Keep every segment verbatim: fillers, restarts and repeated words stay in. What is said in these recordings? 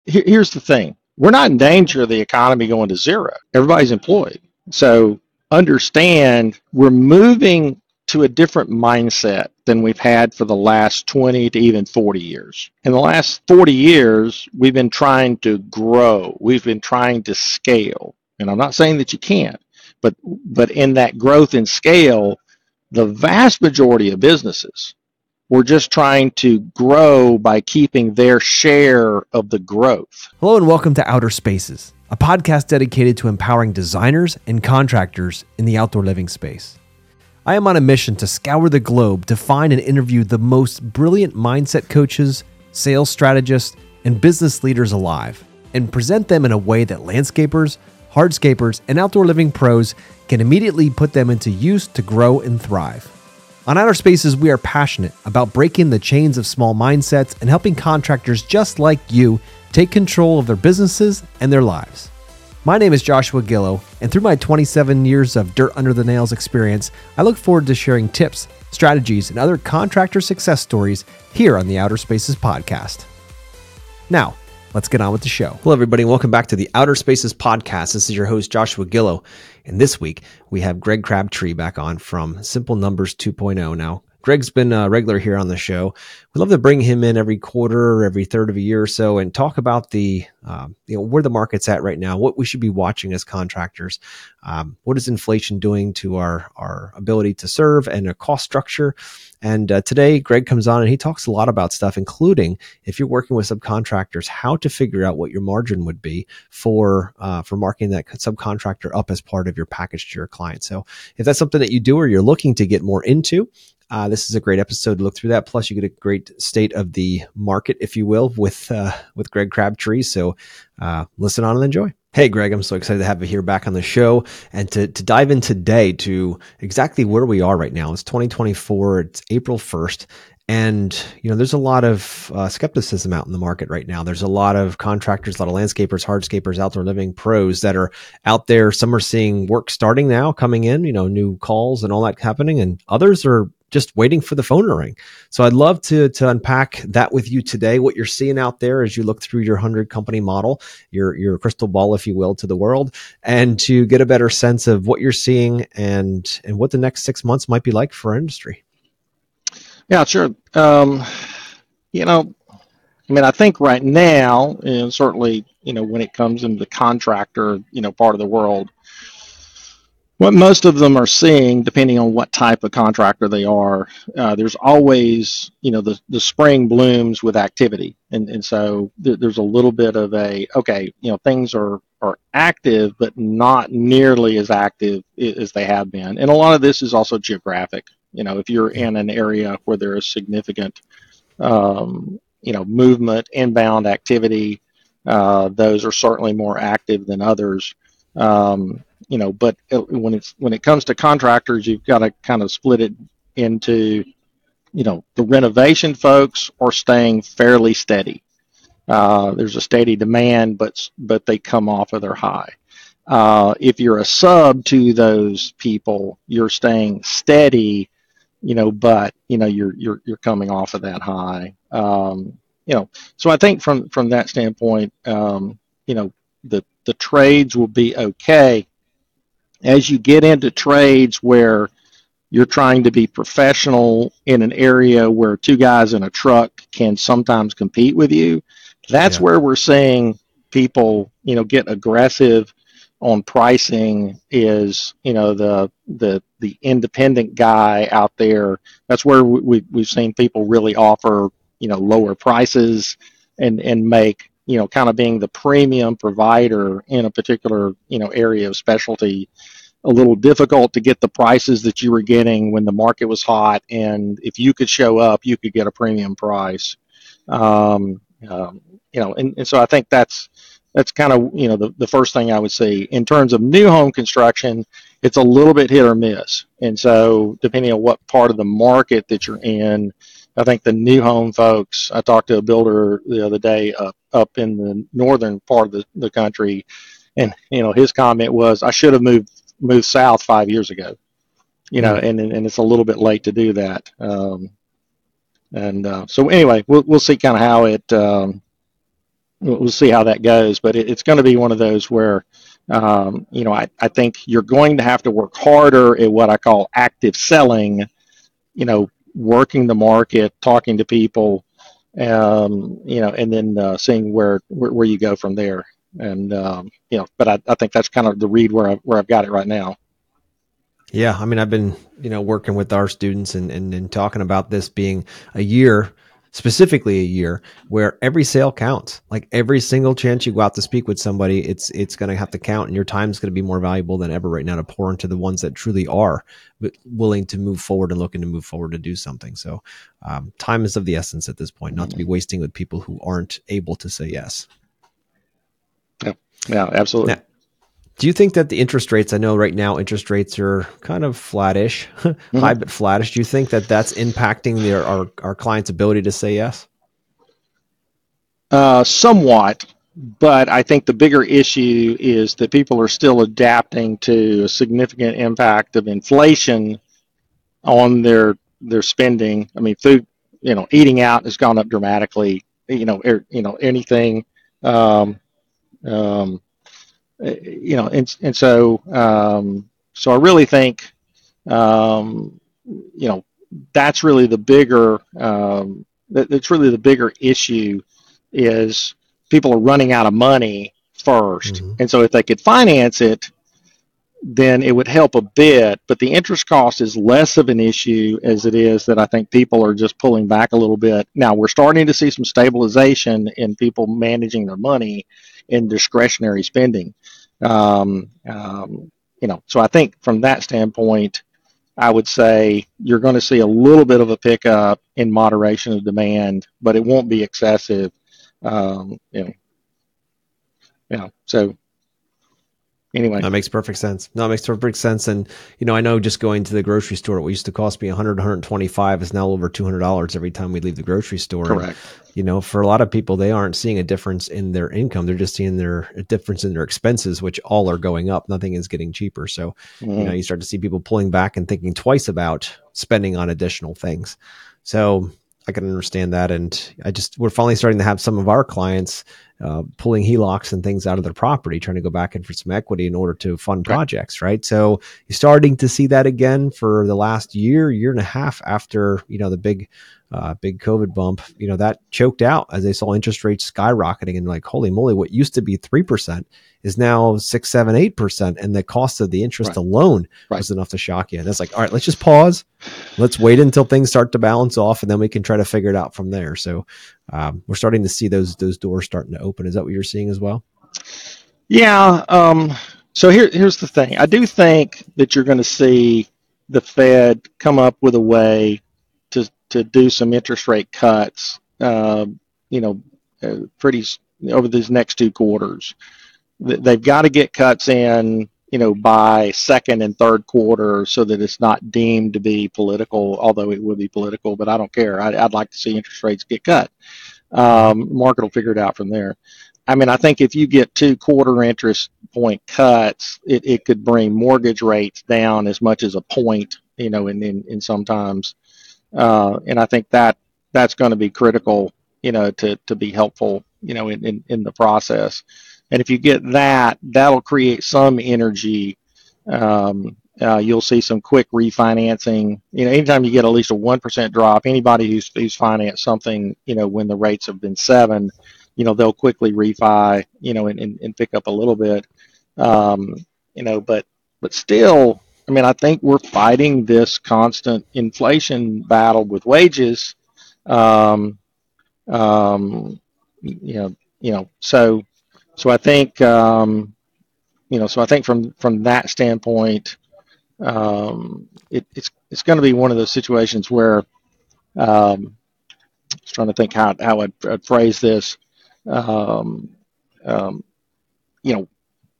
here, here's the thing. We're not in danger of the economy going to zero. Everybody's employed. So understand we're moving to a different mindset than we've had for the last twenty to even forty years. In the last forty years, we've been trying to grow. We've been trying to scale. And I'm not saying that you can't, but but in that growth and scale, the vast majority of businesses were just trying to grow by keeping their share of the growth. Hello and welcome to Outer Spaces, a podcast dedicated to empowering designers and contractors in the outdoor living space. I am on a mission to scour the globe to find and interview the most brilliant mindset coaches, sales strategists, and business leaders alive, and present them in a way that landscapers, hardscapers, and outdoor living pros can immediately put them into use to grow and thrive. On Outer Spaces, we are passionate about breaking the chains of small mindsets and helping contractors just like you take control of their businesses and their lives. My name is Joshua Gillow, and through my twenty-seven years of dirt under the nails experience, I look forward to sharing tips, strategies, and other contractor success stories here on the Outer Spaces podcast. Now, let's get on with the show. Hello, everybody, and welcome back to the Outer Spaces podcast. This is your host, Joshua Gillow. And this week, we have Greg Crabtree back on from Simple Numbers two point oh. Now, Greg's been a regular here on the show. We love to bring him in every quarter or every third of a year or so and talk about the, um, you know, where the market's at right now, what we should be watching as contractors, um, what is inflation doing to our, our ability to serve and a cost structure. And uh, today, Greg comes on and he talks a lot about stuff, including if you're working with subcontractors, how to figure out what your margin would be for uh, for marking that subcontractor up as part of your package to your client. So if that's something that you do or you're looking to get more into, uh, this is a great episode to look through that. Plus, you get a great state of the market, if you will, with uh, with Greg Crabtree. So uh, listen on and enjoy. Hey, Greg, I'm so excited to have you here back on the show and to, to dive in today to exactly where we are right now. It's twenty twenty-four. It's April first. And, you know, there's a lot of uh, skepticism out in the market right now. There's a lot of contractors, a lot of landscapers, hardscapers, outdoor living pros that are out there. Some are seeing work starting now, coming in, you know, new calls and all that happening. And others are just waiting for the phone to ring. So I'd love to to unpack that with you today, what you're seeing out there as you look through your hundred company model, your your crystal ball, if you will, to the world, and to get a better sense of what you're seeing and and what the next six months might be like for our industry. Yeah, sure. Um, you know, I mean, I think right now, and certainly, you know, when it comes into the contractor, you know, part of the world, what most of them are seeing, depending on what type of contractor they are, uh, there's always, you know, the, the spring blooms with activity. And, and so th- there's a little bit of a, okay, you know, things are, are active, but not nearly as active as they have been. And a lot of this is also geographic. You know, if you're in an area where there is significant, um, you know, movement, inbound activity, uh, those are certainly more active than others. Um, you know, but when it's when it comes to contractors, you've got to kind of split it into, you know, the renovation folks are staying fairly steady. Uh, there's a steady demand, but but they come off of their high. Uh, if you're a sub to those people, you're staying steady, you know, but you know you're you're you're coming off of that high. Um, you know, so I think from from that standpoint, um, you know, the the trades will be okay. As you get into trades where you're trying to be professional in an area where two guys in a truck can sometimes compete with you, that's yeah. where we're seeing people, you know, get aggressive on pricing. Is, you know, the the the independent guy out there. That's where we we've seen people really offer, you know, lower prices and and make, you know, kind of being the premium provider in a particular, you know, area of specialty a little difficult to get the prices that you were getting when the market was hot. And if you could show up, you could get a premium price. Um, um, you know, and, and so I think that's that's kind of, you know, the, the first thing I would see. In terms of new home construction, it's a little bit hit or miss. And so depending on what part of the market that you're in, I think the new home folks, I talked to a builder the other day up, up in the northern part of the, the country, and, you know, his comment was, I should have moved moved south five years ago, you know, and and it's a little bit late to do that. Um, and uh, so anyway, we'll we'll see kind of how it um, we'll we'll see how that goes. But it, it's going to be one of those where, um, you know, I, I think you're going to have to work harder at what I call active selling, you know, working the market, talking to people, um, you know, and then uh, seeing where, where where you go from there. And um, you know, but I, I think that's kind of the read where I where I've got it right now. Yeah, I mean, I've been, you know, working with our students and, and, and talking about this being a year, specifically a year where every sale counts. Like every single chance you go out to speak with somebody, it's it's going to have to count, and your time is going to be more valuable than ever right now to pour into the ones that truly are willing to move forward and looking to move forward to do something. So um, time is of the essence at this point, not to be wasting with people who aren't able to say yes. Yeah, yeah, absolutely. Now, do you think that the interest rates, I know right now interest rates are kind of flattish, mm-hmm. high but flattish. Do you think that that's impacting their, our, our clients' ability to say yes? Uh, somewhat, but I think the bigger issue is that people are still adapting to a significant impact of inflation on their their spending. I mean, food, you know, eating out has gone up dramatically. You know, er, you know anything. Um, um, you know, and and so um, so I really think, um, you know, that's really the bigger um, that, that's really the bigger issue is people are running out of money first, mm-hmm. and so if they could finance it, then it would help a bit. But the interest cost is less of an issue as it is that I think people are just pulling back a little bit. Now we're starting to see some stabilization in people managing their money in discretionary spending. Um, um, you know, so I think from that standpoint, I would say you're going to see a little bit of a pickup in moderation of demand, but it won't be excessive. Um, you know, you know, so anyway. That makes perfect sense. No, it makes perfect sense. And, you know, I know just going to the grocery store, what used to cost me one hundred, one twenty-five is now over two hundred dollars every time we leave the grocery store. Correct. And, you know, for a lot of people, they aren't seeing a difference in their income. They're just seeing their a difference in their expenses, which all are going up. Nothing is getting cheaper. So, mm-hmm. you know, you start to see people pulling back and thinking twice about spending on additional things. So I can understand that. And I just, we're finally starting to have some of our clients uh, pulling H E L O Cs and things out of their property, trying to go back in for some equity in order to fund right. projects. Right. So you're starting to see that again for the last year, year and a half after, you know, the big, uh, big COVID bump, you know, that choked out as they saw interest rates skyrocketing and like, holy moly, what used to be three percent is now six, seven, eight percent. And the cost of the interest right. alone right. was enough to shock you. And it's like, all right, let's just pause. Let's wait until things start to balance off and then we can try to figure it out from there. So um, we're starting to see those, those doors starting to open. Is that what you're seeing as well? Yeah. Um, so here, here's the thing. I do think that you're going to see the Fed come up with a way to, to do some interest rate cuts, uh, you know, uh, pretty over these next two quarters. They've got to get cuts in, you know, by second and third quarter so that it's not deemed to be political, although it would be political, but I don't care. I, I'd like to see interest rates get cut. Um, market will figure it out from there. I mean, I think if you get two quarter interest point cuts, it, it could bring mortgage rates down as much as a point, you know, in, in, in sometimes. Uh, and I think that that's going to be critical, you know, to, to be helpful, you know, in, in, in the process. And if you get that, that'll create some energy. Um, uh, you'll see some quick refinancing. You know, anytime you get at least a one percent drop, anybody who's, who's financed something, you know, when the rates have been seven, you know, they'll quickly refi, you know, and, and, and pick up a little bit. Um, you know, but, but still, I mean, I think we're fighting this constant inflation battle with wages. Um, um, you know, you know, so, So I think, um, you know, so I think from, from that standpoint, um, it, it's it's going to be one of those situations where um, I was trying to think how how I'd, I'd phrase this. Um, um, you know,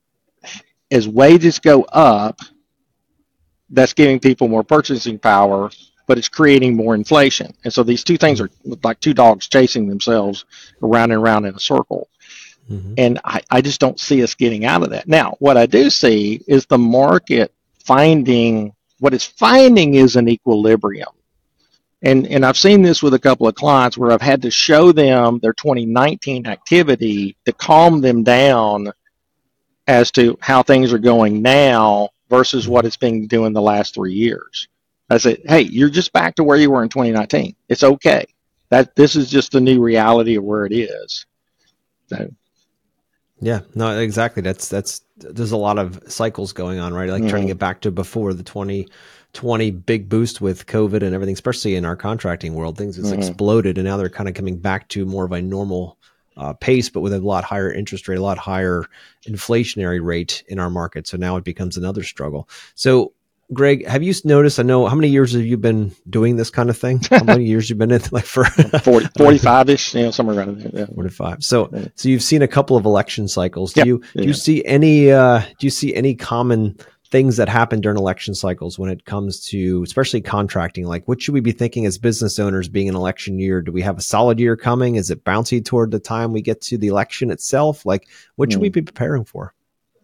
as wages go up, that's giving people more purchasing power, but it's creating more inflation. And so these two things are like two dogs chasing themselves around and around in a circle. Mm-hmm. And I, I just don't see us getting out of that. Now, what I do see is the market finding, what it's finding is an equilibrium. And, and I've seen this with a couple of clients where I've had to show them their twenty nineteen activity to calm them down as to how things are going now versus what it's been doing the last three years. I said, hey, you're just back to where you were in twenty nineteen. It's okay. That this is just the new reality of where it is. So, yeah, no, exactly. That's that's there's a lot of cycles going on, right? Like mm-hmm. trying to get back to before the twenty twenty big boost with COVID and everything, especially in our contracting world, things has mm-hmm. exploded, and now they're kind of coming back to more of a normal uh, pace, but with a lot higher interest rate, a lot higher inflationary rate in our market. So now it becomes another struggle. So, Greg, have you noticed, I know, how many years have you been doing this kind of thing? How many years you've been in, like for forty, forty-five-ish, you know, somewhere around there. Yeah. forty-five. So, yeah. so you've seen a couple of election cycles. Do yep. you, yeah. do you see any, uh, do you see any common things that happen during election cycles when it comes to, especially contracting? Like, what should we be thinking as business owners being an election year? Do we have a solid year coming? Is it bouncy toward the time we get to the election itself? Like, what should mm. we be preparing for?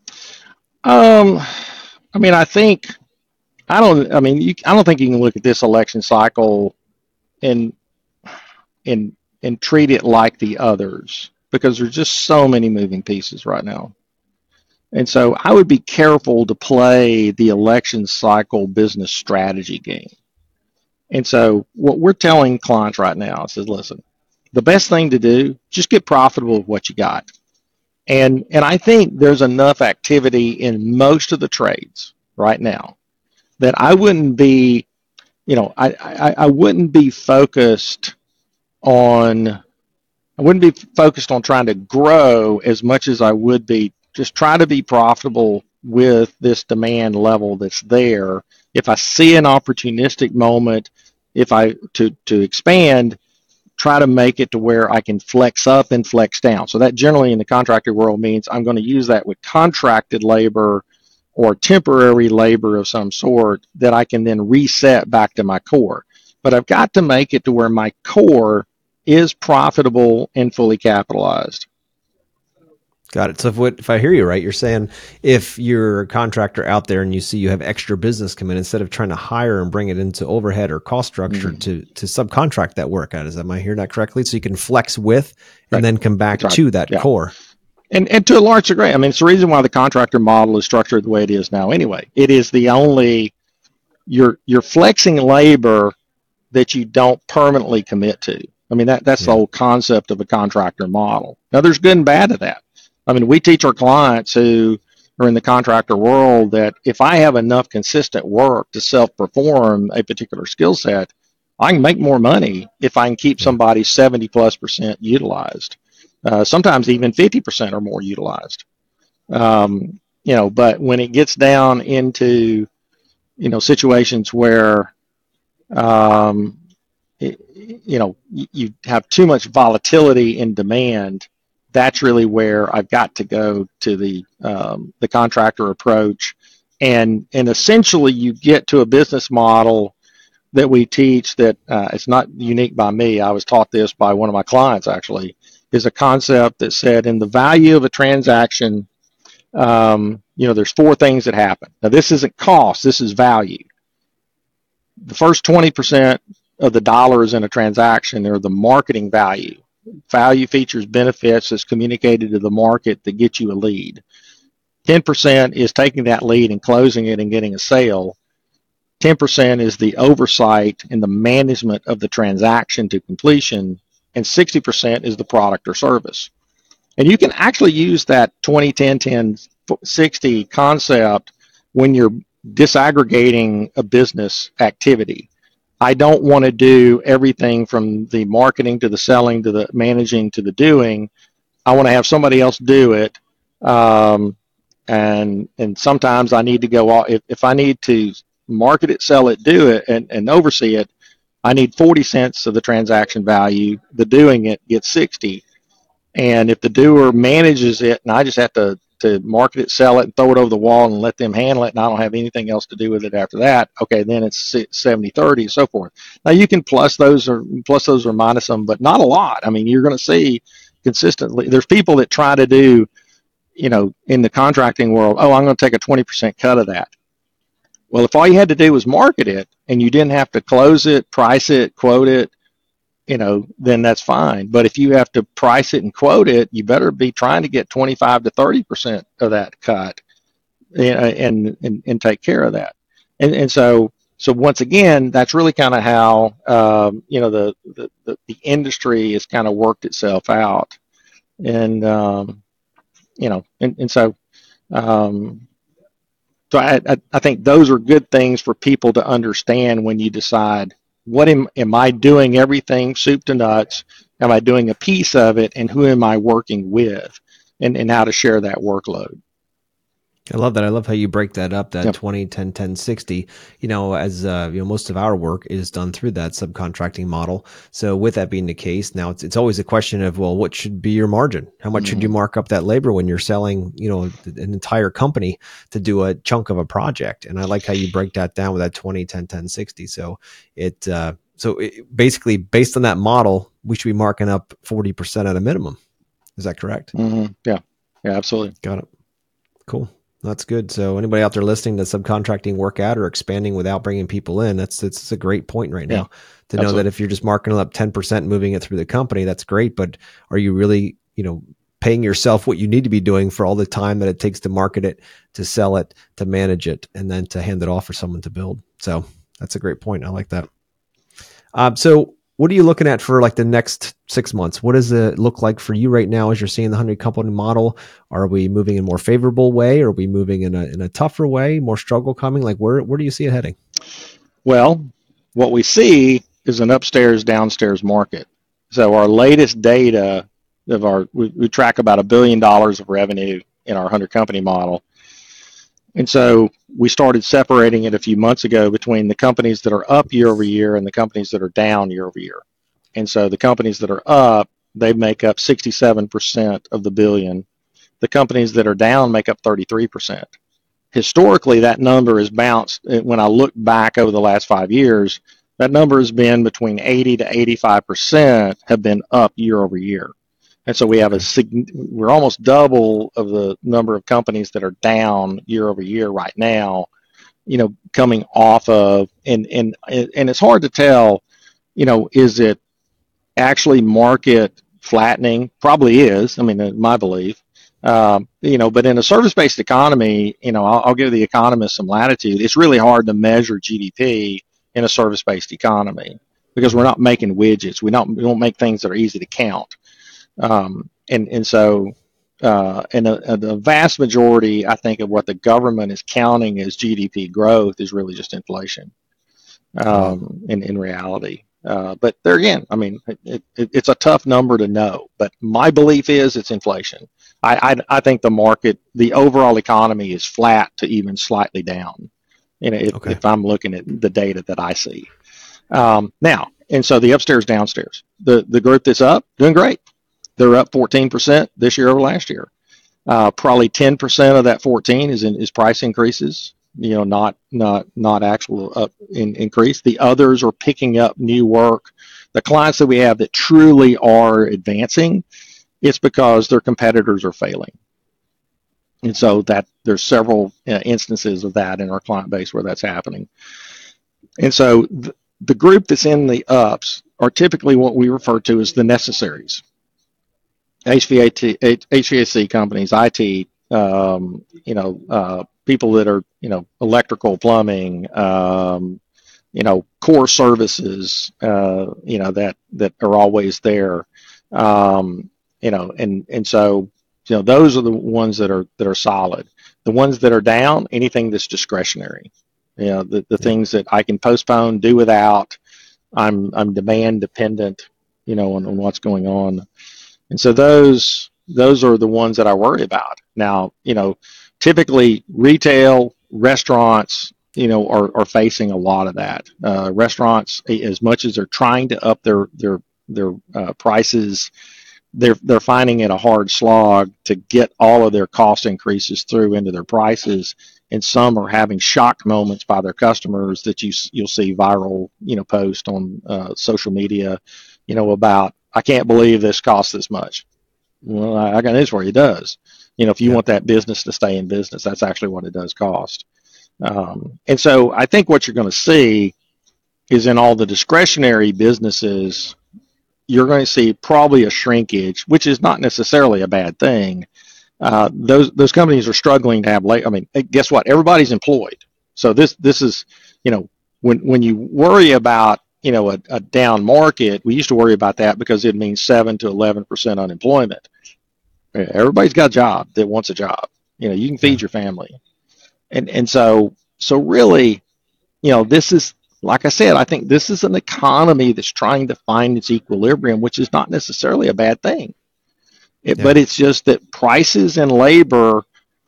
Um, I mean, I think, I don't, I mean, you, I don't think you can look at this election cycle and, and, and treat it like the others, because there's just so many moving pieces right now. And so I would be careful to play the election cycle business strategy game. And so what we're telling clients right now is, listen, the best thing to do, just get profitable with what you got. And, and I think there's enough activity in most of the trades right now that I wouldn't be, you know, I, I, I wouldn't be focused on, I wouldn't be focused on trying to grow as much as I would be just try to be profitable with this demand level that's there. If I see an opportunistic moment, if I to to expand, try to make it to where I can flex up and flex down. So that generally in the contractor world means I'm going to use that with contracted labor or temporary labor of some sort that I can then reset back to my core. But I've got to make it to where my core is profitable and fully capitalized. Got it. So if what if I hear you right, you're saying if you're a contractor out there and you see you have extra business come in, instead of trying to hire and bring it into overhead or cost structure mm-hmm. to to subcontract that work out. Is that, am I hearing that correctly? So you can flex with and right. then come back right. to that yeah. core. And and to a large degree, I mean, it's the reason why the contractor model is structured the way it is now anyway. It is the only, you're you're flexing labor that you don't permanently commit to. I mean, that that's yeah. the whole concept of a contractor model. Now, there's good and bad to that. I mean, we teach our clients who are in the contractor world that if I have enough consistent work to self-perform a particular skill set, I can make more money if I can keep somebody seventy plus percent utilized, uh, sometimes even fifty percent or more utilized. Um, you know, but when it gets down into, you know, situations where, um, it, you know, you, you have too much volatility in demand, that's really where I've got to go to the um, the contractor approach, and and essentially you get to a business model that we teach that uh, it's not unique by me. I was taught this by one of my clients actually, is a concept that said in the value of a transaction, um, you know, there's four things that happen. Now this isn't cost, this is value. The first twenty percent of the dollars in a transaction are the marketing value. Value, features, benefits that's communicated to the market that get you a lead. ten percent is taking that lead and closing it and getting a sale. ten percent is the oversight and the management of the transaction to completion. And sixty percent is the product or service. And you can actually use that twenty, ten, ten, sixty concept when you're disaggregating a business activity. I don't want to do everything from the marketing to the selling to the managing to the doing. I want to have somebody else do it. Um, and and sometimes I need to go off. If, if I need to market it, sell it, do it, and, and oversee it, I need forty cents of the transaction value. The doing it gets sixty. And if the doer manages it and I just have to to market it, sell it, and throw it over the wall and let them handle it, and I don't have anything else to do with it after that, okay, then it's seventy thirty and so forth. Now, you can plus those or plus those or minus them, but not a lot. I mean, you're going to see consistently, there's people that try to do, you know, in the contracting world, oh, I'm going to take a twenty percent cut of that. Well, if all you had to do was market it and you didn't have to close it, price it, quote it, you know, then that's fine. But if you have to price it and quote it, you better be trying to get twenty-five to thirty percent of that cut, you know, and, and, and take care of that. And, and so, so once again, that's really kind of how, um, you know, the, the, the, the industry has kind of worked itself out. And, um, you know, and, and so, um, so I, I, I think those are good things for people to understand when you decide, what am, am I doing everything soup to nuts? Am I doing a piece of it? And who am I working with? And, and how to share that workload. I love that. I love how you break that up, that Yep. twenty, ten, ten, sixty, you know, as, uh, you know, most of our work is done through that subcontracting model. So with that being the case, now it's, it's always a question of, well, what should be your margin? How much mm-hmm. should you mark up that labor when you're selling, you know, an entire company to do a chunk of a project? And I like how you break that down with that twenty, ten, ten, sixty. So it, uh, so it, basically based on that model, we should be marking up forty percent at a minimum. Is that correct? Mm-hmm. Yeah. Yeah, absolutely. Got it. Cool. That's good. So anybody out there listening to subcontracting work out or expanding without bringing people in, that's, that's a great point right now yeah, to absolutely. know that if you're just marking up ten percent, moving it through the company, that's great. But are you really, you know, paying yourself what you need to be doing for all the time that it takes to market it, to sell it, to manage it, and then to hand it off for someone to build? So that's a great point. I like that. Um, so what are you looking at for like the next six months? What does it look like for you right now as you're seeing the hundred company model? Are we moving in a more favorable way? Are we moving in a in a tougher way? More struggle coming? Like where where do you see it heading? Well, what we see is an upstairs downstairs market. So our latest data of our we, we track about a billion dollars of revenue in our hundred company model. And so we started separating it a few months ago between the companies that are up year over year and the companies that are down year over year. And so the companies that are up, they make up sixty-seven percent of the billion. The companies that are down make up thirty-three percent. Historically, that number has bounced. When I look back over the last five years, that number has been between eighty to eighty-five percent have been up year over year. And so we have a, we're almost double of the number of companies that are down year over year right now, you know, coming off of, and, and, and it's hard to tell, you know, is it actually market flattening? Probably is. I mean, my belief, um, you know, but in a service-based economy, you know, I'll, I'll give the economists some latitude. It's really hard to measure G D P in a service-based economy because we're not making widgets. We don't, we don't make things that are easy to count. Um, and, and so, uh, and a, a, the vast majority, I think, of what the government is counting as G D P growth is really just inflation, um, in, in reality. Uh, but there again, I mean, it, it, it's a tough number to know, but my belief is it's inflation. I, I, I think the market, the overall economy is flat to even slightly down, you know, if, okay. if I'm looking at the data that I see. Um, now, and so the upstairs, downstairs, the, the group that's up, doing great. They're up fourteen percent this year over last year. Uh, probably ten percent of that fourteen is in, is price increases, you know, not not not actual up in, increase. The others are picking up new work. The clients that we have that truly are advancing, it's because their competitors are failing. And so that there's several uh, instances of that in our client base where that's happening. And so th- the group that's in the ups are typically what we refer to as the necessaries. H V A C companies, I T, um, you know, uh, people that are, you know, electrical, plumbing, um, you know, core services, uh, you know, that, that are always there, um, you know, and, and so, you know, those are the ones that are, that are solid. The ones that are down, anything that's discretionary, you know, the, the things that I can postpone, do without, I'm, I'm demand dependent, you know, on, on what's going on. And so those those are the ones that I worry about. Now, you know, typically retail, restaurants, you know, are, are facing a lot of that. Uh, restaurants, as much as they're trying to up their their their uh, prices, they're they're finding it a hard slog to get all of their cost increases through into their prices. And some are having shocked moments by their customers that you you'll see viral, you know, post on uh, social media, you know, about, I can't believe this costs this much. Well, I, I got news for you, it does. You know, if you yeah. want that business to stay in business, that's actually what it does cost. Um, and so I think what you're going to see is in all the discretionary businesses, you're going to see probably a shrinkage, which is not necessarily a bad thing. Uh, those those companies are struggling to have labor. I mean, guess what? Everybody's employed. So this this is, you know, when when you worry about, you know, a, a down market, we used to worry about that because it means seven to eleven percent unemployment. Everybody's got a job that wants a job. You know, you can feed Yeah. your family, and and so so really, you know, this is, like I said, I think this is an economy that's trying to find its equilibrium, which is not necessarily a bad thing. It, Yeah. but it's just that prices and labor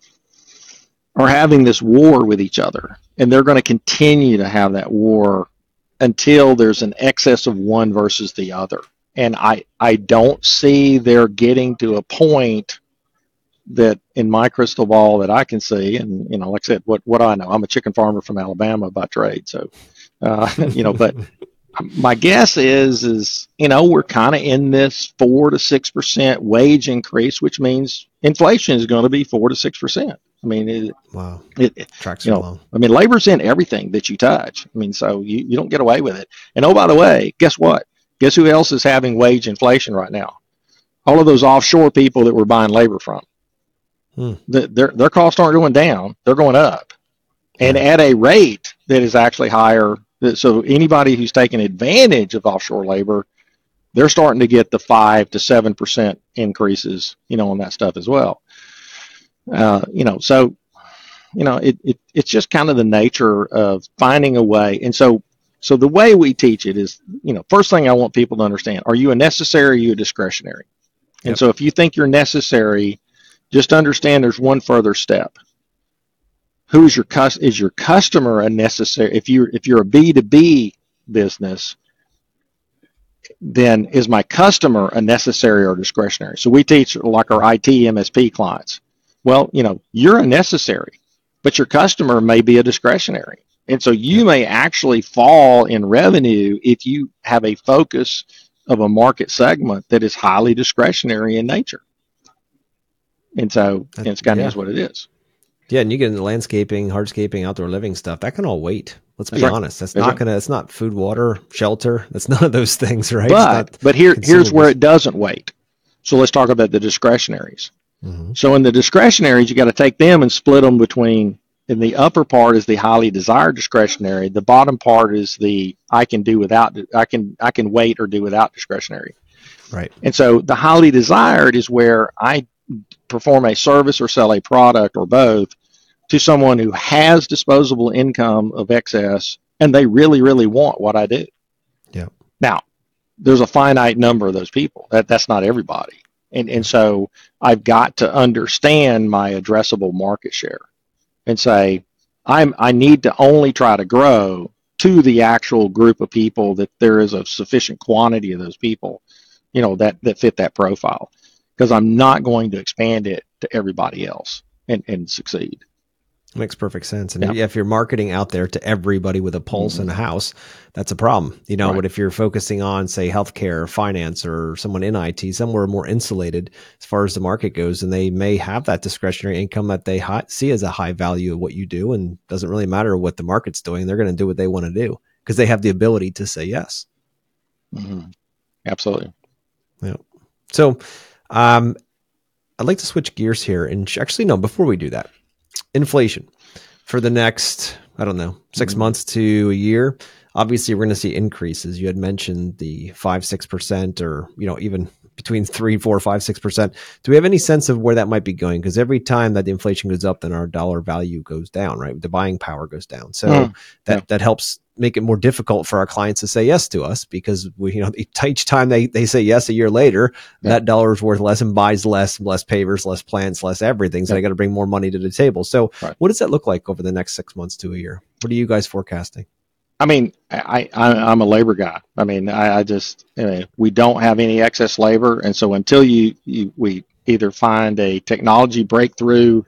are having this war with each other, and they're going to continue to have that war until there's an excess of one versus the other. And I, I don't see they're getting to a point that in my crystal ball that I can see. And, you know, like I said, what, what do I know? I'm a chicken farmer from Alabama by trade. So, uh, you know, but my guess is, is, you know, we're kind of in this four to six percent wage increase, which means inflation is going to be four to six percent. I mean, it, Wow. it, Tracks you are know, long. I mean, labor's in everything that you touch. I mean, so you, you don't get away with it. And oh, by the way, guess what? Guess who else is having wage inflation right now? All of those offshore people that we're buying labor from. Hmm. The, their their costs aren't going down; they're going up, and Yeah. at a rate that is actually higher. So anybody who's taking advantage of offshore labor, they're starting to get the five to seven percent increases, you know, on that stuff as well. Uh, you know, so you know, it, it it's just kind of the nature of finding a way. And so, so the way we teach it is, you know, first thing I want people to understand: are you a necessary? Or are you a discretionary? And Yep. so, if you think you're necessary, just understand there's one further step. Who's your cus- is your customer a necessary? If you if you're a B two B business, then is my customer a necessary or discretionary? So we teach like our I T M S P clients. Well, you know, you're a necessary, but your customer may be a discretionary. And so you Yep. may actually fall in revenue if you have a focus of a market segment that is highly discretionary in nature. And so That, it's kind of yeah. is what it is. Yeah, and you get into landscaping, hardscaping, outdoor living stuff. That can all wait. Let's That's be right. honest. That's, That's not right. gonna. It's not food, water, shelter. That's none of those things, right? But but here here's where consumables. it doesn't wait. So let's talk about the discretionaries. Mm-hmm. So in the discretionaries, you got to take them and split them between. In the upper part is the highly desired discretionary. The bottom part is the I can do without. I can I can wait or do without discretionary. Right. And so the highly desired is where I perform a service or sell a product or both to someone who has disposable income of excess and they really really want what I do. Yeah. Now, there's a finite number of those people. That that's not everybody. And and Yeah. so I've got to understand my addressable market share and say I'm I need to only try to grow to the actual group of people that there is a sufficient quantity of those people, you know, that that fit that profile, because I'm not going to expand it to everybody else and and succeed. Makes perfect sense. And Yeah. if you're marketing out there to everybody with a pulse Mm-hmm. in a house, that's a problem. You know, Right. but if you're focusing on, say, healthcare, or finance, or someone in I T, somewhere more insulated as far as the market goes, and they may have that discretionary income that they high, see as a high value of what you do, and doesn't really matter what the market's doing. They're going to do what they want to do because they have the ability to say yes. Mm-hmm. Absolutely. Yeah. So, um, I'd like to switch gears here, and sh- actually, no. Before we do that, inflation for the next, I don't know, six Mm-hmm. months to a year. Obviously, we're going to see increases. You had mentioned the five, six percent, or you know, even between three, four, five, six percent. Do we have any sense of where that might be going? Because every time that the inflation goes up, then our dollar value goes down, right? The buying power goes down. So Mm-hmm. that Yeah. that helps make it more difficult for our clients to say yes to us because we, you know, each time they, they say yes a year later, Yeah. that dollar is worth less and buys less, less pavers, less plants, less everything. So Yeah. they got to bring more money to the table. So Right. what does that look like over the next six months to a year? What are you guys forecasting? I mean, I, I I'm a labor guy. I mean, I, I just you know, we don't have any excess labor, and so until you, you we either find a technology breakthrough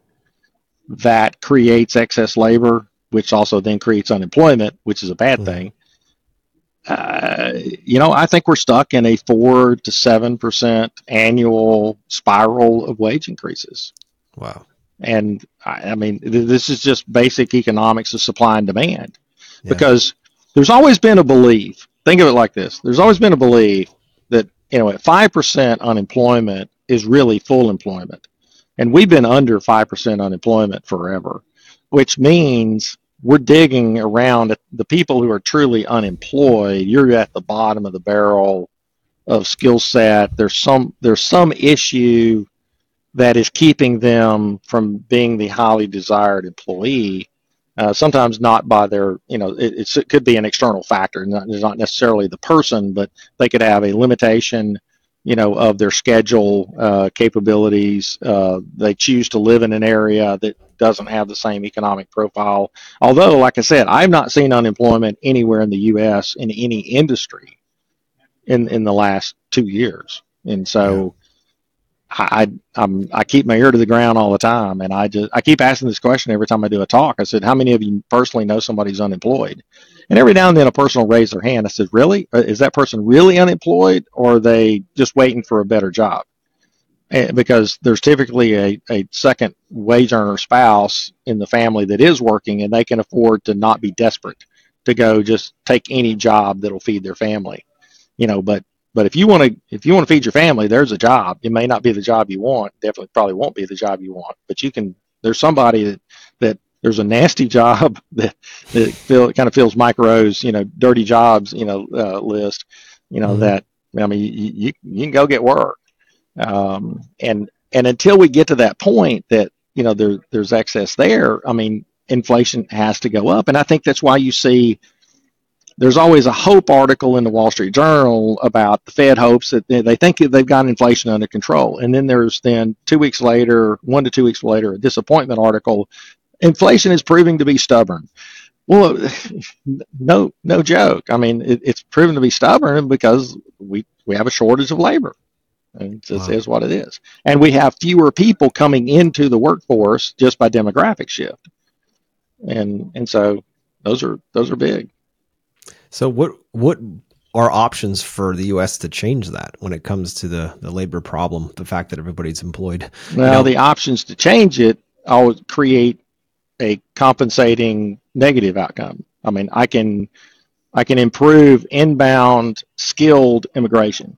that creates excess labor, which also then creates unemployment, which is a bad Mhm. thing. Uh, you know, I think we're stuck in a four to seven percent annual spiral of wage increases. Wow. And I, I mean, th- this is just basic economics of supply and demand, Yeah. because there's always been a belief. Think of it like this: there's always been a belief that, you know, at five percent unemployment is really full employment, and we've been under five percent unemployment forever, which means we're digging around at the people who are truly unemployed. You're at the bottom of the barrel of skill set. There's some there's some issue that is keeping them from being the highly desired employee. Uh, sometimes not by their, you know, it, it's, it could be an external factor, not, not necessarily the person, but they could have a limitation, you know, of their schedule uh, capabilities. Uh, they choose to live in an area that doesn't have the same economic profile. Although, like I said, I've not seen unemployment anywhere in the U S in any industry in in the last two years, and so. I I'm, I keep my ear to the ground all the time, and I just I keep asking this question every time I do a talk. I said, "How many of you personally know somebody who's unemployed?" And every now and then, a person will raise their hand. I said, "Really? Is that person really unemployed, or are they just waiting for a better job?" And because there's typically a, a second wage earner spouse in the family that is working, and they can afford to not be desperate to go just take any job that'll feed their family, you know. But but if you want to if you want to feed your family, there's a job. It may not be the job you want. Definitely, probably won't be the job you want. But you can. There's somebody that that there's a nasty job that that feel kind of feels Mike Rowe's, you know, dirty jobs, you know, uh, list. You know, mm-hmm. that I mean, you, you you can go get work. Um, and and until we get to that point that, you know, there there's excess there, I mean, inflation has to go up. And I think that's why you see there's always a hope article in the Wall Street Journal about the Fed hopes that they think they've got inflation under control. And then there's then two weeks later, one to two weeks later, a disappointment article. Inflation is proving to be stubborn. Well, no, no joke. I mean, it, it's proven to be stubborn because we, we have a shortage of labor. It just wow. is what it is. And we have fewer people coming into the workforce just by demographic shift. And and so those are those are big. So what what are options for the U S to change that when it comes to the, the labor problem, the fact that everybody's employed? Well, you know, the options to change it always create a compensating negative outcome. I mean, I can I can improve inbound skilled immigration.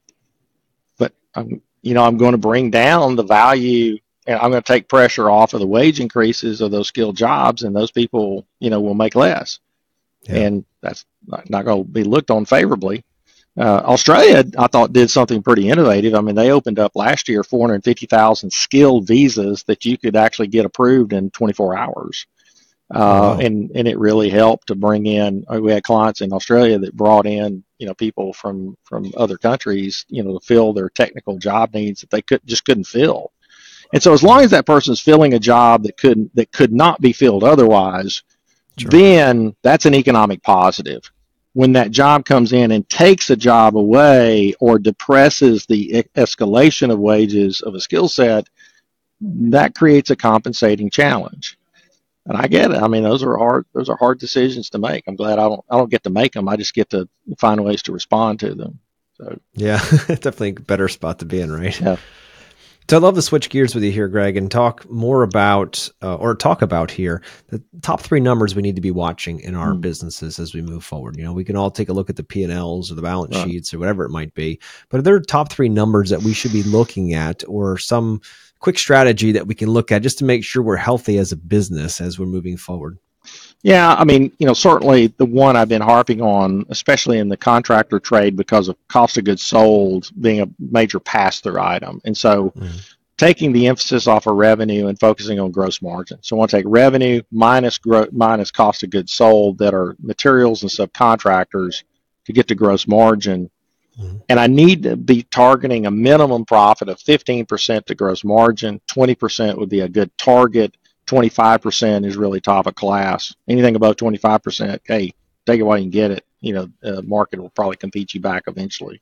I'm, you know, I'm going to bring down the value, and I'm going to take pressure off of the wage increases of those skilled jobs, and those people, you know, will make less. Yeah. And that's not, not going to be looked on favorably. Uh, Australia, I thought, did something pretty innovative. I mean, they opened up last year four hundred fifty thousand skilled visas that you could actually get approved in twenty-four hours. Uh, wow. and, and it really helped to bring in, we had clients in Australia that brought in, you know, people from, from other countries, you know, to fill their technical job needs that they could just couldn't fill. And so as long as that person's filling a job that couldn't, that could not be filled otherwise, sure. then that's an economic positive. When that job comes in and takes a job away or depresses the escalation of wages of a skill set, that creates a compensating challenge. And I get it. I mean, those are hard. Those are hard decisions to make. I'm glad I don't. I don't get to make them. I just get to find ways to respond to them. So yeah, definitely a better spot to be in, right? Yeah. So I'd love to switch gears with you here, Greg, and talk more about, uh, or talk about here, the top three numbers we need to be watching in our mm. businesses as we move forward. You know, we can all take a look at the P and L's or the balance right. sheets or whatever it might be, but are there top three numbers that we should be looking at, or some quick strategy that we can look at just to make sure we're healthy as a business as we're moving forward? Yeah, I mean, you know, certainly the one I've been harping on, especially in the contractor trade, because of cost of goods sold being a major pass-through item. And so mm. taking the emphasis off of revenue and focusing on gross margin. So I want to take revenue minus gro- minus cost of goods sold that are materials and subcontractors to get to gross margin. Mm. And I need to be targeting a minimum profit of fifteen percent to gross margin. twenty percent would be a good target. twenty-five percent is really top of class. Anything above twenty-five percent, hey, take it while you can get it. You know, the market will probably compete you back eventually.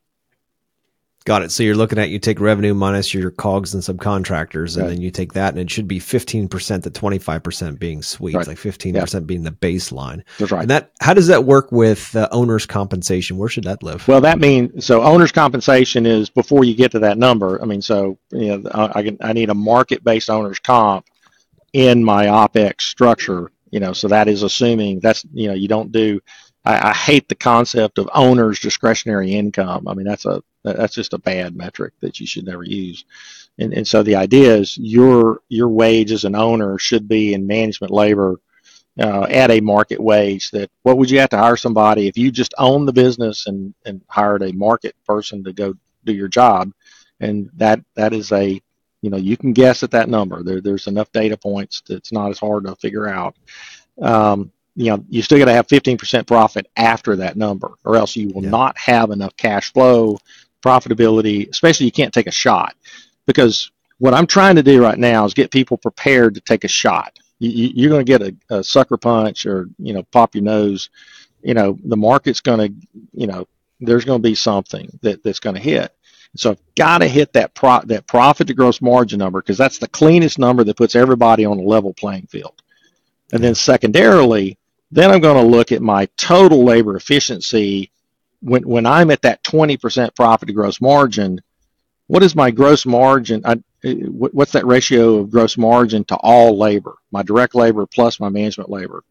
Got it. So you're looking at, you take revenue minus your cogs and subcontractors, and right. then you take that, and it should be fifteen percent to twenty-five percent being sweet, right. like fifteen percent yeah. being the baseline. That's right. And that, how does that work with uh, owner's compensation? Where should that live? Well, that means, so owner's compensation is before you get to that number. I mean, so, you know, I, I, can, I need a market-based owner's comp in my OpEx structure. You know, so that is assuming that's, you know, you don't do, I, I hate the concept of owner's discretionary income. I mean, that's a, that's just a bad metric that you should never use. And, and so the idea is your, your wage as an owner should be in management labor uh, at a market wage. That what would you have to hire somebody if you just owned the business and, and hired a market person to go do your job? And that, that is a, you know, you can guess at that number. There, there's enough data points that it's not as hard to figure out. Um, you know, you still got to have fifteen percent profit after that number, or else you will yeah. not have enough cash flow, profitability, especially you can't take a shot. Because what I'm trying to do right now is get people prepared to take a shot. You, you, you're going to get a, a sucker punch or, you know, pop your nose. You know, the market's going to, you know, there's going to be something that, that's going to hit. So I've got to hit that pro, that profit to gross margin number, because that's the cleanest number that puts everybody on a level playing field. And then secondarily, then I'm going to look at my total labor efficiency. When when I'm at that twenty percent profit to gross margin, what is my gross margin? I, what's that ratio of gross margin to all labor? My direct labor plus my management labor.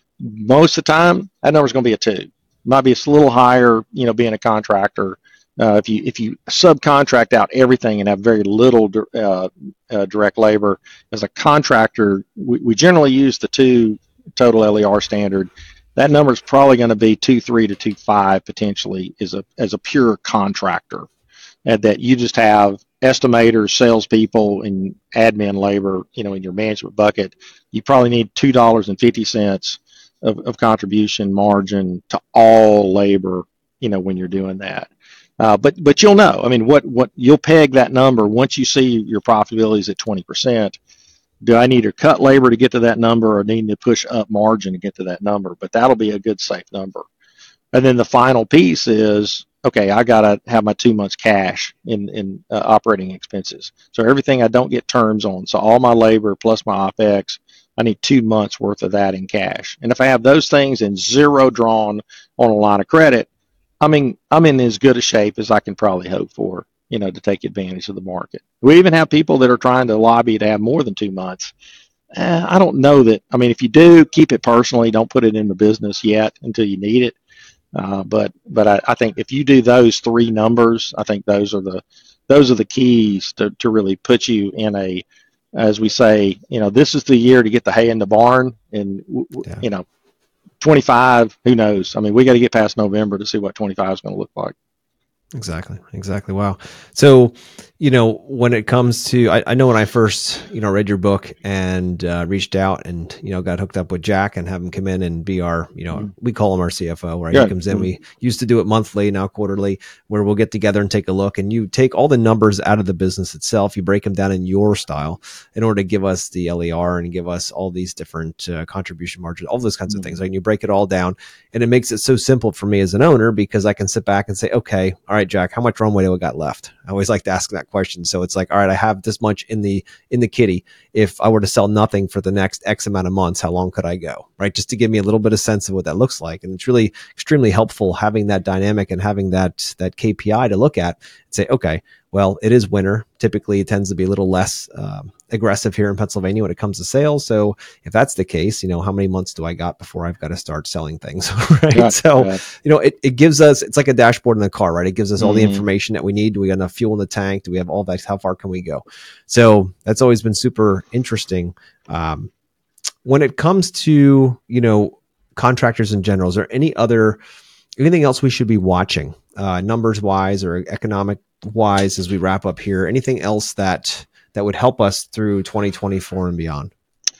Most of the time, that number is going to be a two. It might be a little higher, you know, being a contractor. Uh, if you if you subcontract out everything and have very little uh, uh, direct labor, as a contractor, we, we generally use the two total L E R standard. That number is probably going to be two three to two five potentially as a as a pure contractor, and that you just have estimators, salespeople, and admin labor, you know, in your management bucket. You probably need two dollars and fifty cents of, of contribution margin to all labor, you know, when you're doing that. Uh, but but you'll know. I mean, what what you'll peg that number once you see your profitability is at twenty percent. Do I need to cut labor to get to that number, or need to push up margin to get to that number? But that'll be a good safe number. And then the final piece is, okay, I got to have my two months cash in in uh, operating expenses. So everything I don't get terms on. So all my labor plus my OpEx, I need two months worth of that in cash. And if I have those things and zero drawn on a line of credit, I mean, I'm in as good a shape as I can probably hope for, you know, to take advantage of the market. We even have people that are trying to lobby to have more than two months. Uh, I don't know that. I mean, if you do, keep it personally. Don't put it in the business yet until you need it. Uh, but but I, I think if you do those three numbers, I think those are the those are the keys to, to really put you in a, as we say, you know, this is the year to get the hay in the barn, and yeah. you know. twenty-five, who knows? I mean, we got to get past November to see what twenty-five is going to look like. Exactly. Exactly. Wow. So, you know, when it comes to, I, I know when I first, you know, read your book and uh, reached out and, you know, got hooked up with Jack and have him come in and be our, you know, mm-hmm. we call him our C F O, right? Yeah. He comes in, mm-hmm. we used to do it monthly, now quarterly, where we'll get together and take a look, and you take all the numbers out of the business itself. You break them down in your style in order to give us the L E R and give us all these different uh, contribution margins, all those kinds mm-hmm. of things. Like, you break it all down, and it makes it so simple for me as an owner, because I can sit back and say, okay, all right, Jack, how much runway do I got left? I always like to ask that question. So it's like, all right, I have this much in the in the kitty. If I were to sell nothing for the next X amount of months, how long could I go? Right? Just to give me a little bit of sense of what that looks like. And it's really extremely helpful having that dynamic and having that that K P I to look at and say, okay, well, it is winter. Typically, it tends to be a little less um, aggressive here in Pennsylvania when it comes to sales. So if that's the case, you know, how many months do I got before I've got to start selling things? Right. Yeah, so, yeah. you know, it, it gives us, it's like a dashboard in the car, right? It gives us all mm-hmm. the information that we need. Do we got enough fuel in the tank? Do we have all that? How far can we go? So that's always been super interesting. Um, when it comes to, you know, contractors in general, is there any other, anything else we should be watching uh, numbers wise or economic wise as we wrap up here? Anything else that that would help us through twenty twenty-four and beyond?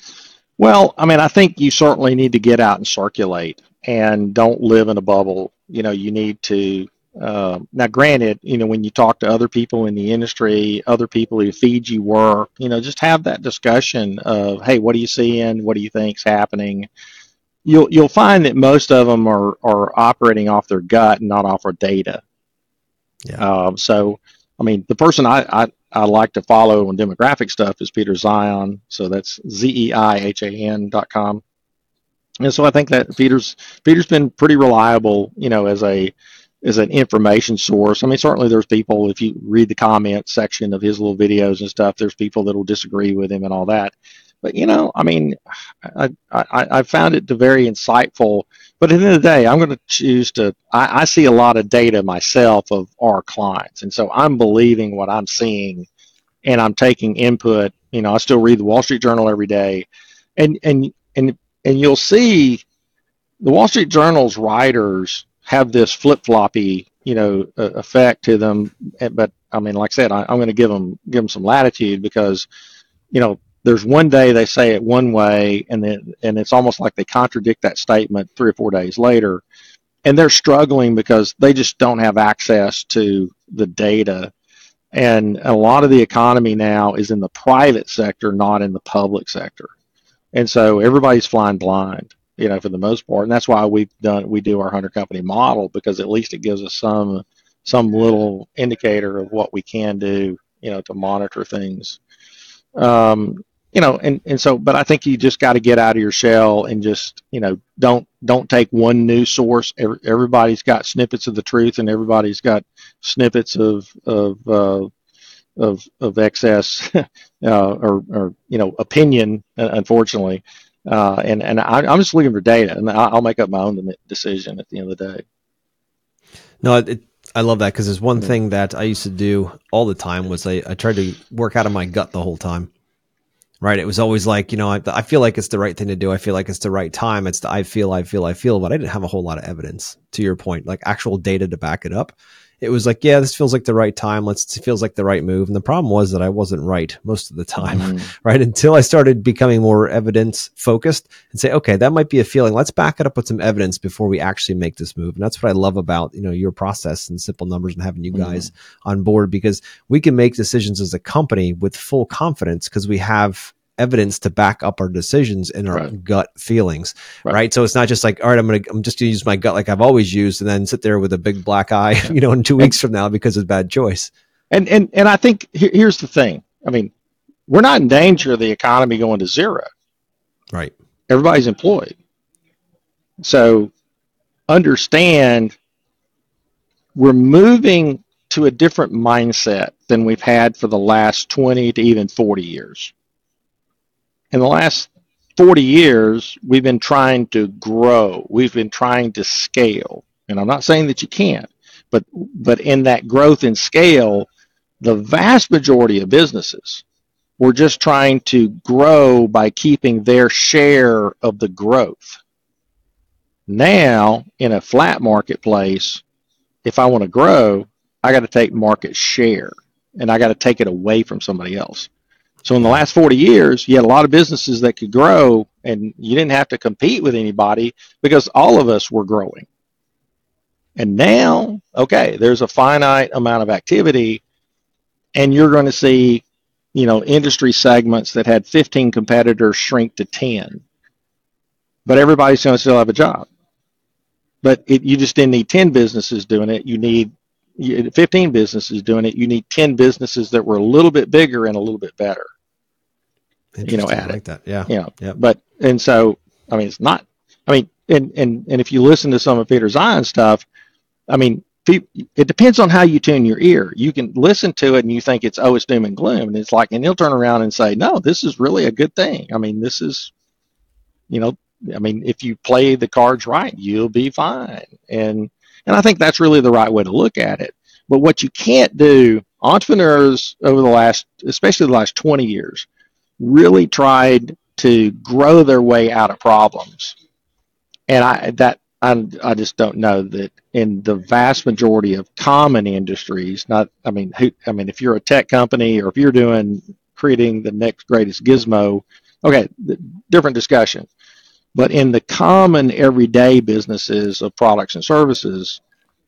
Well, I mean, I think you certainly need to get out and circulate, and don't live in a bubble. You know, you need to, uh, now granted, you know, when you talk to other people in the industry, other people who feed you work, you know, just have that discussion of, hey, what are you seeing? What do you think's happening? You'll you'll find that most of them are, are operating off their gut and not off our data. Yeah. Uh, so, I mean, the person I, I, I like to follow on demographic stuff is Peter Zeihan. So that's Z E I H A N dot com. And so I think that Peter's Peter's been pretty reliable, you know, as a as an information source. I mean, certainly there's people, if you read the comment section of his little videos and stuff, there's people that will disagree with him and all that. but you know, I mean, I, I, I found it to very insightful. But at the end of the day, I'm going to choose to. I, I see a lot of data myself of our clients, and so I'm believing what I'm seeing, and I'm taking input. You know, I still read the Wall Street Journal every day, and and and and you'll see the Wall Street Journal's writers have this flip floppy, you know, uh, effect to them. But I mean, like I said, I, I'm going to give them give them some latitude because you know, there's one day they say it one way, and then and it's almost like they contradict that statement three or four days later, and they're struggling because they just don't have access to the data. And a lot of the economy now is in the private sector, not in the public sector, and so everybody's flying blind, you know, for the most part. And that's why we've done we do our hundred company model, because at least it gives us some some little indicator of what we can do, you know, to monitor things. Um, you know, and, and so, but I think you just got to get out of your shell and just, you know, don't, don't take one news source. Every, everybody's got snippets of the truth, and everybody's got snippets of, of, uh, of, of excess, uh, or, or, you know, opinion, unfortunately. Uh, and, and I, I'm just looking for data, and I'll make up my own decision at the end of the day. No, it, I love that, because there's one thing that I used to do all the time was I, I tried to work out of my gut the whole time, right? It was always like, you know, I, I feel like it's the right thing to do. I feel like it's the right time. It's the I feel, I feel, I feel, but I didn't have a whole lot of evidence, to your point, like actual data to back it up. It was like, yeah, this feels like the right time. Let's, it feels like the right move. And the problem was that I wasn't right most of the time, mm-hmm. right? Until I started becoming more evidence focused and say, okay, that might be a feeling. Let's back it up with some evidence before we actually make this move. And that's what I love about, you know, your process and Simple Numbers and having you guys mm-hmm. on board, because we can make decisions as a company with full confidence because we have evidence to back up our decisions and our right. gut feelings, right. right? So it's not just like, all right, I'm going to, I'm just going to use my gut like I've always used, and then sit there with a big black eye, yeah. you know, in two weeks and, from now because of a bad choice. And and and I think here's the thing. I mean, we're not in danger of the economy going to zero. Right. Everybody's employed. So understand we're moving to a different mindset than we've had for the last twenty to even forty years. In the last forty years, we've been trying to grow. We've been trying to scale. And I'm not saying that you can't, but but in that growth and scale, the vast majority of businesses were just trying to grow by keeping their share of the growth. Now, in a flat marketplace, if I want to grow, I got to take market share, and I got to take it away from somebody else. So in the last forty years, you had a lot of businesses that could grow, and you didn't have to compete with anybody because all of us were growing. And now, okay, there's a finite amount of activity, and you're going to see, you know, industry segments that had fifteen competitors shrink to ten. But everybody's going to still have a job. But it, you just didn't need ten businesses doing it. You need fifteen businesses doing it. You need ten businesses that were a little bit bigger and a little bit better. You know, at I like it. that. Yeah. You know, yep. But, and so, I mean, it's not, I mean, and, and, and if you listen to some of Peter Zion stuff, I mean, it depends on how you tune your ear. You can listen to it and you think it's, oh, it's doom and gloom. And it's like, and he'll turn around and say, no, this is really a good thing. I mean, this is, you know, I mean, if you play the cards right, you'll be fine. And, and I think that's really the right way to look at it. But what you can't do, entrepreneurs over the last, especially the last twenty years, really tried to grow their way out of problems. And I that I, I just don't know that in the vast majority of common industries, not, I mean, who, I mean, if you're a tech company or if you're doing, creating the next greatest gizmo, okay, different discussion. But in the common everyday businesses of products and services,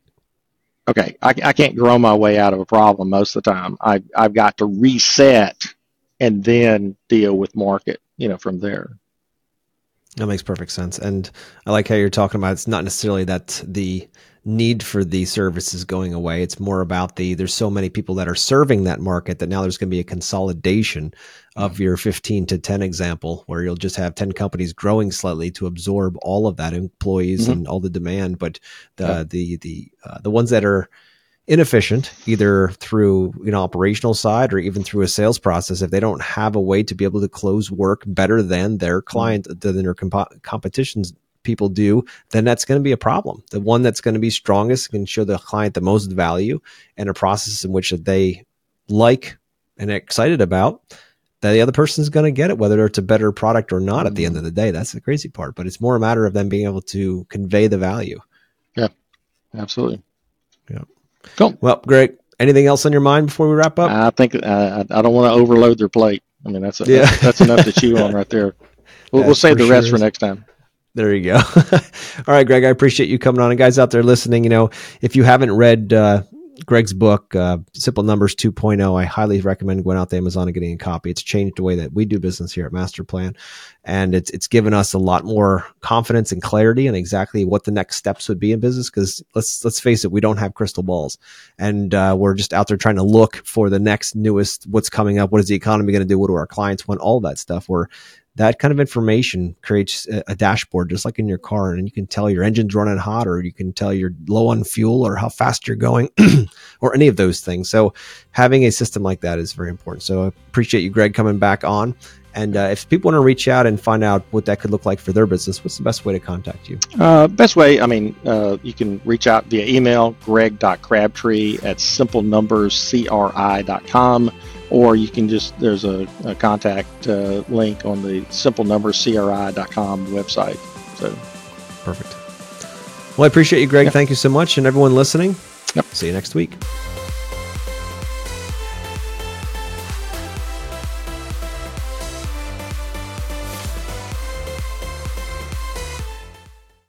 okay, I, I can't grow my way out of a problem most of the time. I, I've got to reset and then deal with market, you know, from there. That makes perfect sense. And I like how you're talking about it's not necessarily that the need for the service is going away. It's more about the, there's so many people that are serving that market that now there's going to be a consolidation of your fifteen to ten example, where you'll just have ten companies growing slightly to absorb all of that employees mm-hmm. and all the demand. But the, yeah. the, the, uh, the ones that are, inefficient, either through you know operational side or even through a sales process, if they don't have a way to be able to close work better than their client, than their comp- competitions people do, then that's going to be a problem. The one that's going to be strongest can show the client the most value and a process in which they like and excited about, that the other person's going to get it, whether it's a better product or not. At the end of the day, that's the crazy part. But it's more a matter of them being able to convey the value. Yeah, absolutely. Yeah. Cool. Well, Greg, anything else on your mind before we wrap up? I think uh, I don't want to overload their plate. I mean, that's a, yeah. that's, that's enough to chew on right there. We'll, we'll save the rest sure for next time. There you go. All right, Greg, I appreciate you coming on. And guys out there listening, you know, if you haven't read uh, Greg's book, uh, Simple Numbers two point oh, I highly recommend going out to Amazon and getting a copy. It's changed the way that we do business here at Masterplan. And it's it's given us a lot more confidence and clarity on exactly what the next steps would be in business. Because let's let's face it, we don't have crystal balls. And uh, we're just out there trying to look for the next newest, what's coming up, what is the economy going to do, what do our clients want, all that stuff. We're that kind of information creates a, a dashboard, just like in your car, and you can tell your engine's running hot, or you can tell you're low on fuel, or how fast you're going, or any of those things. So having a system like that is very important. So I appreciate you, Greg, coming back on. And uh, if people want to reach out and find out what that could look like for their business, what's the best way to contact you? Uh, best way, I mean, uh, you can reach out via email, greg dot crabtree at simple numbers c r i dot com. Or you can just, there's a, a contact uh, link on the simple numbers c r i dot com website. So, perfect. Well, I appreciate you, Greg. Yep. Thank you so much. And everyone listening, yep. See you next week.